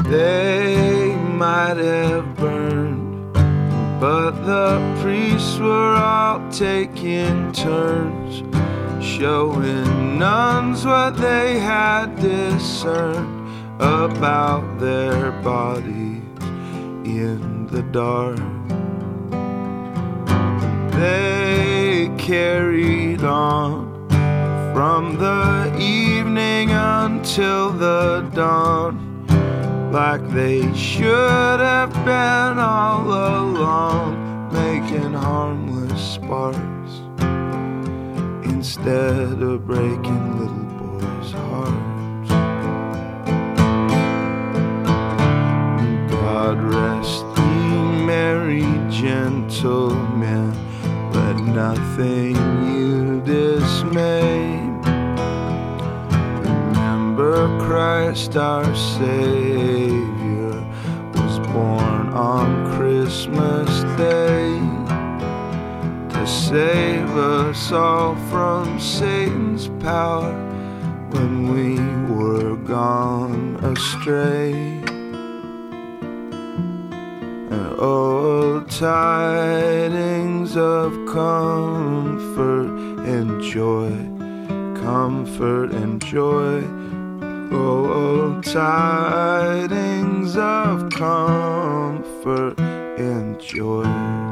They might have burned, but the priests were all taking turns, showing nuns what they had discerned about their bodies in the dark. They carried on from the evening until the dawn, like they should have been all along, making harmless sparks instead of breaking little boys' hearts. God rest ye merry gentlemen, let nothing you dismay. Remember Christ our Savior was born on Christmas Day to save us all from Satan's power when we were gone astray. And oh, tidings of comfort and joy, comfort and joy. Oh, tidings of comfort and joy.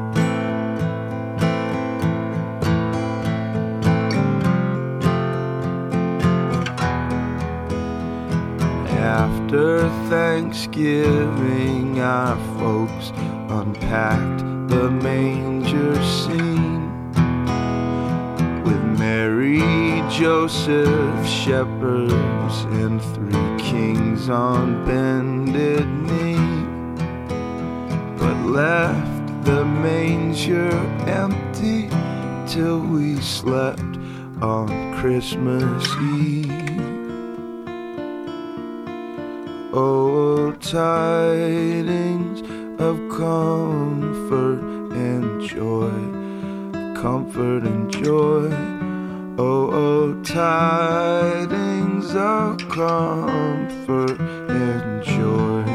After Thanksgiving, our folks unpacked the manger scene with Mary, Joseph, shepherds, and 3 kings on bended knee, but left the manger empty till we slept on Christmas Eve. Oh, tidings of comfort and joy, comfort and joy. Oh, tidings of comfort and joy.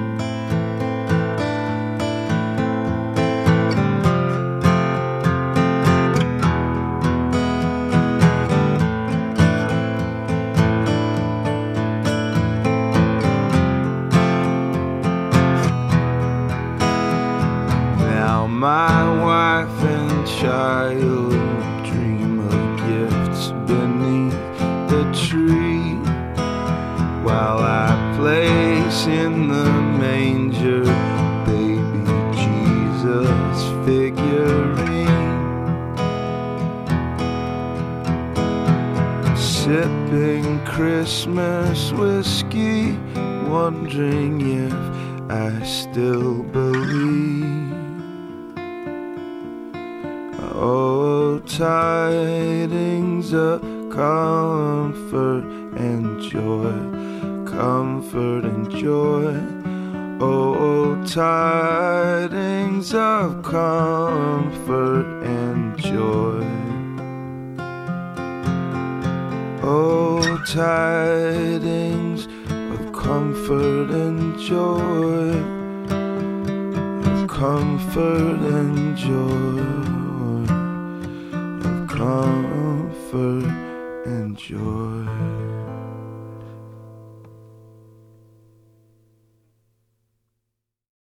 My wife and child dream of gifts beneath the tree, while I place in the manger baby Jesus figurine, sipping Christmas whiskey, wondering if I still believe. Oh, tidings of comfort and joy, comfort and joy. Oh, tidings of comfort and joy. Oh, tidings of comfort and joy, of comfort and joy. Comfort and joy.